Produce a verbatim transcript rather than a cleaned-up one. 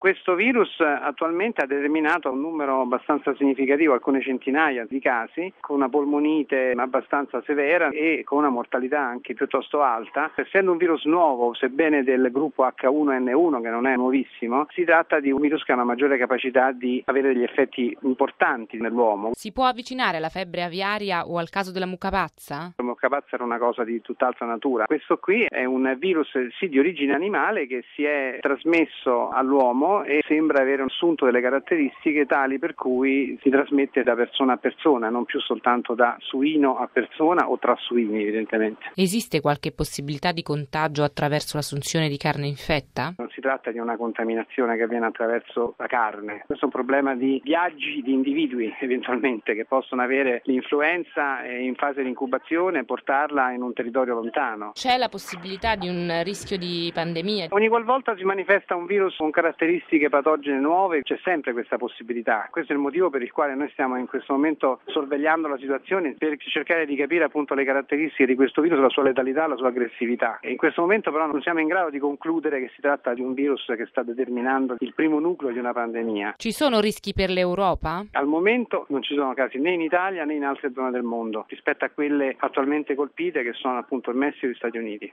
Questo virus attualmente ha determinato un numero abbastanza significativo, alcune centinaia di casi, con una polmonite abbastanza severa e con una mortalità anche piuttosto alta. Essendo un virus nuovo, sebbene del gruppo acca uno enne uno, che non è nuovissimo, si tratta di un virus che ha una maggiore capacità di avere degli effetti importanti nell'uomo. Si può avvicinare alla febbre aviaria o al caso della mucca pazza? La mucca pazza era una cosa di tutt'altra natura. Questo qui è un virus sì di origine animale che si è trasmesso all'uomo e sembra avere assunto delle caratteristiche tali per cui si trasmette da persona a persona, non più soltanto da suino a persona o tra suini, evidentemente. Esiste qualche possibilità di contagio attraverso l'assunzione di carne infetta? Non si tratta di una contaminazione che avviene attraverso la carne. Questo è un problema di viaggi di individui eventualmente che possono avere l'influenza e in fase di incubazione portarla in un territorio lontano. C'è la possibilità di un rischio di pandemia? Ogni qualvolta si manifesta un virus con caratteristiche patogene nuove c'è sempre questa possibilità. Questo è il motivo per il quale noi stiamo in questo momento sorvegliando la situazione per cercare di capire appunto le caratteristiche di questo virus, la sua letalità, la sua aggressività. E in questo momento però non siamo in grado di concludere che si tratta di un virus che sta determinando il primo nucleo di una pandemia. Ci sono rischi per l'Europa? Al momento non ci sono casi né in Italia né in altre zone del mondo rispetto a quelle attualmente colpite che sono appunto il Messico e gli Stati Uniti.